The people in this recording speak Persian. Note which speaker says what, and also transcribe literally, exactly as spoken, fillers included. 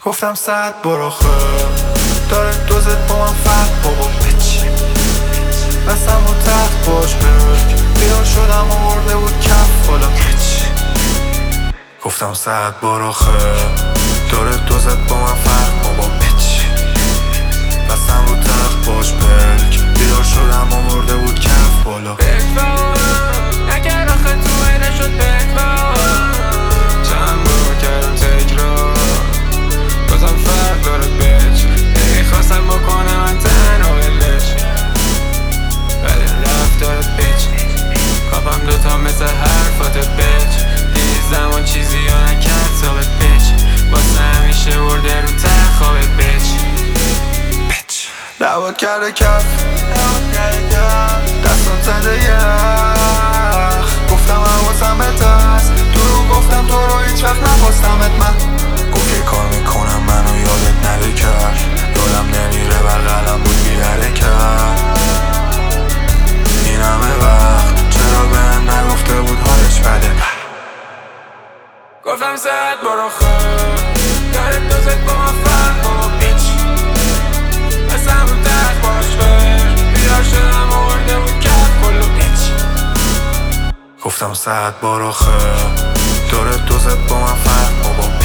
Speaker 1: گفتم صد برو خیر داره دوزت با من فرق بابا بچ بستم و تخت باش برک بیار شدم و ورده بود کف بالا بچ گفتم صد برو خیر داره دوزت با من فرق بابا بچ بستم رو تخت باش برک بیار شدم و ورده بود کف بالا
Speaker 2: بکفا نکر آخه تو اینه شد بکفا چند بار کردم تکرار بازم فرق داره بچ نمیخواستم بکنم من تنها ولش ولی رفت داره بچ کافم دوتا مثل حرفات بچ دید زمان چیزی یا نکرد ثابت بچ واسه همیشه ورده رو تر خوابت بچ
Speaker 1: دعوت کرده کف دستان زده یخ گفتم حواسم بهت هست دروغ گفتم تو رو هیچ وقت نخواستمت من گفت که کار میکنم منو یادت نده کرد یادم نمیره بغلم بود بی حرکت این همه وقت چرا بهم نگفته بود حالش بده
Speaker 2: گفتم صد برو خیر داره دوزت با من فرق بابا بیچ بستم رو تخت باش بر بیدار شدم و ورده بود کف کلو بیچ
Speaker 1: گفتم صد برو خیر داره دوزت با من فرق بابا